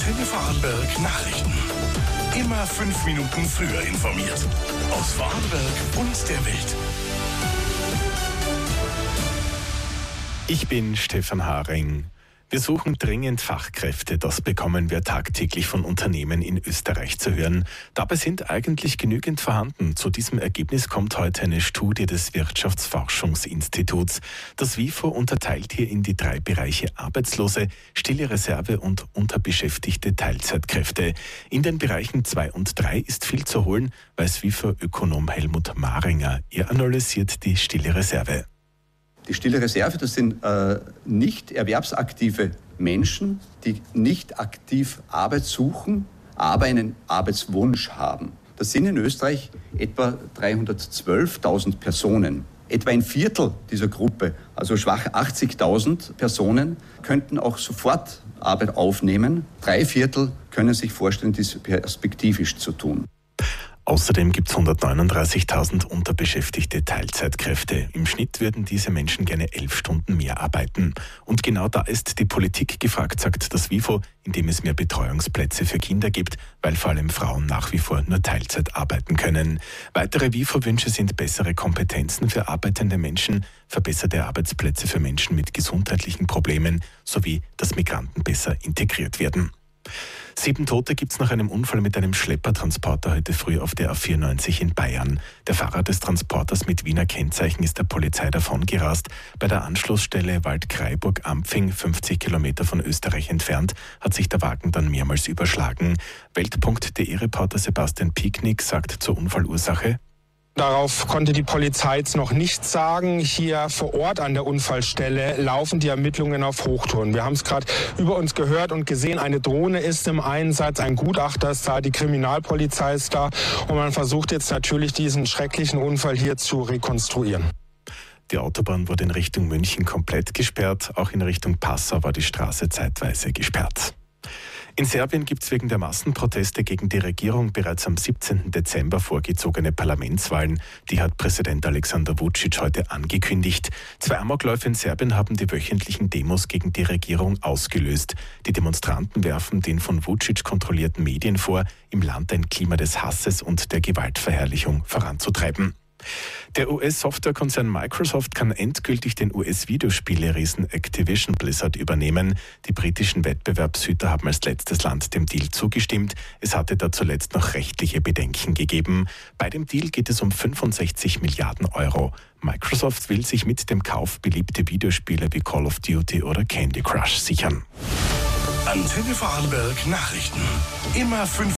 Antenne Vorarlberg Nachrichten. Immer 5 Minuten früher informiert. Aus Vorarlberg und der Welt. Ich bin Stefan Haring. Wir suchen dringend Fachkräfte, das bekommen wir tagtäglich von Unternehmen in Österreich zu hören. Dabei sind eigentlich genügend vorhanden. Zu diesem Ergebnis kommt heute eine Studie des Wirtschaftsforschungsinstituts. Das WIFO unterteilt hier in die 3 Bereiche Arbeitslose, stille Reserve und unterbeschäftigte Teilzeitkräfte. In den Bereichen 2 und 3 ist viel zu holen, weiß WIFO-Ökonom Helmut Maringer. Er analysiert die stille Reserve. Die stille Reserve, das sind nicht erwerbsaktive Menschen, die nicht aktiv Arbeit suchen, aber einen Arbeitswunsch haben. Das sind in Österreich etwa 312.000 Personen. Etwa ein Viertel dieser Gruppe, also schwach 80.000 Personen, könnten auch sofort Arbeit aufnehmen. 3/4 können sich vorstellen, dies perspektivisch zu tun. Außerdem gibt es 139.000 unterbeschäftigte Teilzeitkräfte. Im Schnitt würden diese Menschen gerne 11 Stunden mehr arbeiten. Und genau da ist die Politik gefragt, sagt das WIFO, indem es mehr Betreuungsplätze für Kinder gibt, weil vor allem Frauen nach wie vor nur Teilzeit arbeiten können. Weitere WIFO-Wünsche sind bessere Kompetenzen für arbeitende Menschen, verbesserte Arbeitsplätze für Menschen mit gesundheitlichen Problemen sowie, dass Migranten besser integriert werden. 7 Tote gibt es nach einem Unfall mit einem Schleppertransporter heute früh auf der A94 in Bayern. Der Fahrer des Transporters mit Wiener Kennzeichen ist der Polizei davongerast. Bei der Anschlussstelle Waldkraiburg-Ampfing, 50 Kilometer von Österreich entfernt, hat sich der Wagen dann mehrmals überschlagen. Welt.de-Reporter Sebastian Pieknick sagt zur Unfallursache: Darauf konnte die Polizei jetzt noch nichts sagen. Hier vor Ort an der Unfallstelle laufen die Ermittlungen auf Hochtouren. Wir haben es gerade über uns gehört und gesehen, eine Drohne ist im Einsatz, ein Gutachter ist da, die Kriminalpolizei ist da und man versucht jetzt natürlich diesen schrecklichen Unfall hier zu rekonstruieren. Die Autobahn wurde in Richtung München komplett gesperrt, auch in Richtung Passau war die Straße zeitweise gesperrt. In Serbien gibt es wegen der Massenproteste gegen die Regierung bereits am 17. Dezember vorgezogene Parlamentswahlen. Die hat Präsident Alexander Vučić heute angekündigt. 2 Amokläufe in Serbien haben die wöchentlichen Demos gegen die Regierung ausgelöst. Die Demonstranten werfen den von Vučić kontrollierten Medien vor, im Land ein Klima des Hasses und der Gewaltverherrlichung voranzutreiben. Der US-Softwarekonzern Microsoft kann endgültig den US-Videospiele-Riesen Activision Blizzard übernehmen. Die britischen Wettbewerbshüter haben als letztes Land dem Deal zugestimmt. Es hatte da zuletzt noch rechtliche Bedenken gegeben. Bei dem Deal geht es um 65 Milliarden Euro. Microsoft will sich mit dem Kauf beliebte Videospiele wie Call of Duty oder Candy Crush sichern. Antenne Vorarlberg Nachrichten. Immer 5